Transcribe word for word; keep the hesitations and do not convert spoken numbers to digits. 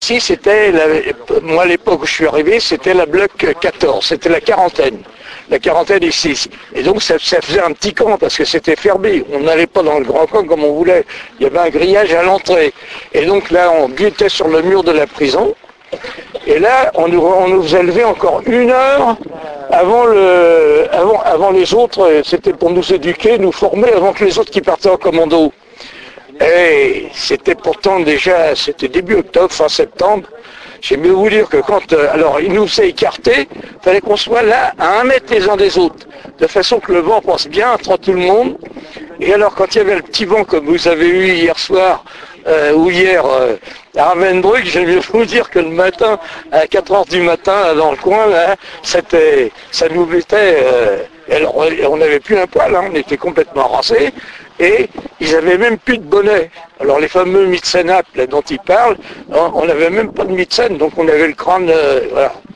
ici, c'était, la, moi à l'époque où je suis arrivé, c'était la bloc quatorze, c'était la quarantaine. La quarantaine ici. Et donc ça, ça faisait un petit camp parce que c'était fermé. On n'allait pas dans le grand camp comme on voulait. Il y avait un grillage à l'entrée. Et donc là, on butait sur le mur de la prison. Et là, on nous, on nous faisait lever encore une heure avant, le, avant, avant les autres. C'était pour nous éduquer, nous former avant que les autres qui partaient en commando. Et c'était pourtant déjà, c'était début octobre, fin septembre. J'aime mieux vous dire que quand, euh, alors il nous s'est écarté, il fallait qu'on soit là à un mètre les uns des autres, de façon que le vent passe bien entre tout le monde. Et alors quand il y avait le petit vent comme vous avez eu hier soir, euh, ou hier euh, à Ravensbrück, j'aime mieux vous dire que le matin, à quatre heures du matin, là, dans le coin, là, c'était, ça nous mettait, euh, alors, on n'avait plus un poil, hein, on était complètement rasés. Et ils n'avaient même plus de bonnet. Alors les fameux Mitsenap dont ils parlent, on n'avait même pas de Mitsen, donc on avait le crâne, euh, voilà.